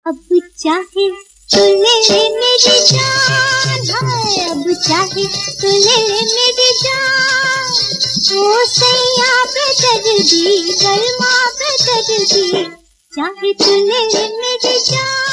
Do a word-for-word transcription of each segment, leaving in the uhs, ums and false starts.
अब चाहे तू ले ले मेरी जान, हाय अब चाहे तू ले ले मेरी जान। ओ सैया बेदर्दी गरमा बेदर्दी, चाहे तू ले ले मेरी जान।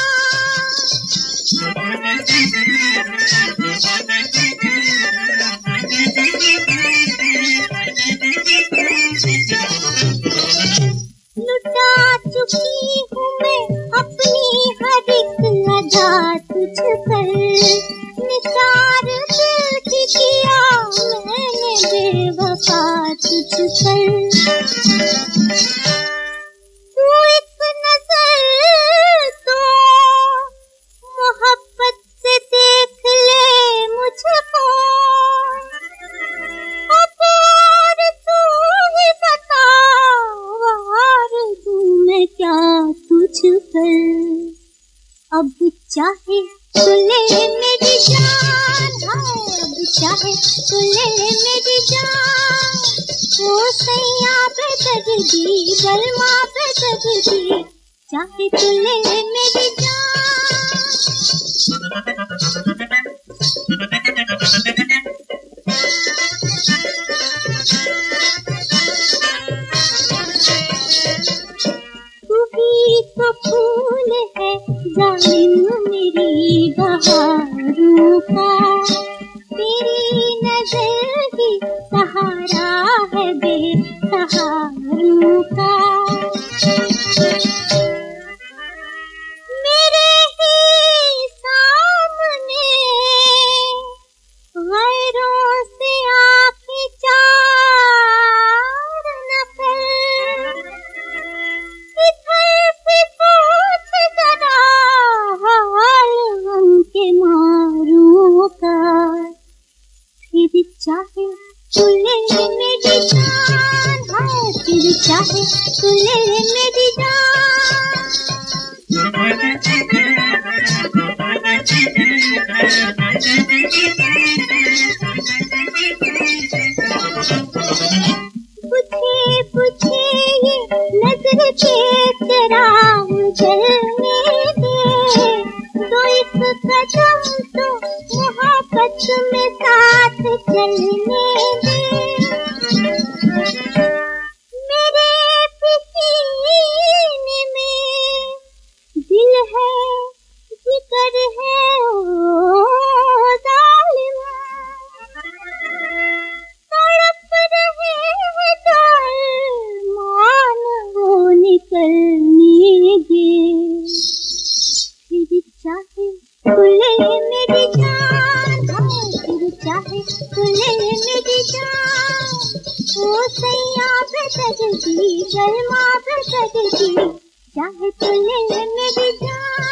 लुटा चुकी हूँ मैं अपनी हर एक अदा तुझ पर, निसार दिल की किया मैंने बेवफा तुझ पर। तू एक नजर तो मोहब्बत से देख ले मुझको, और तू ही बता वार दूं मैं क्या तुझ पर। अब चाहे तू ले ले मेरी जान, हाय अब चाहे तू ले ले मेरी जान। ओ सैया बेदर्दी गरमा बेदर्दी, चाहे तू ले ले मेरी जान। तू ही तो फूल है जालिम मेरी बहारों का, तेरी नजर ही सहारा है बेसहारों का। मेरे ही सामने गैरों से आँखें चार न कर, इधर से पूछ जरा हाल उनके मारों का। फिर चाहे तू ले ले मेरी जान, हाय फिर चाहे तू ले ले मेरी जान। बुझे बुझे ये नजर के चराग जलने दे, दो एक कदम तो मोहब्बत में साथ चलने दे। मेरे पसीने में दिल है जिगर है ओ जालिम, तड़प रहे हैं मान वो निकलने दे। फिर चाहे तू ले ले मेरी जान, हाँ फिर चाहे तू ले ले मेरी जान। ओ सैया बेदर्दी गरमा बेदर्दी, चाहे तू ले ले मेरी जान।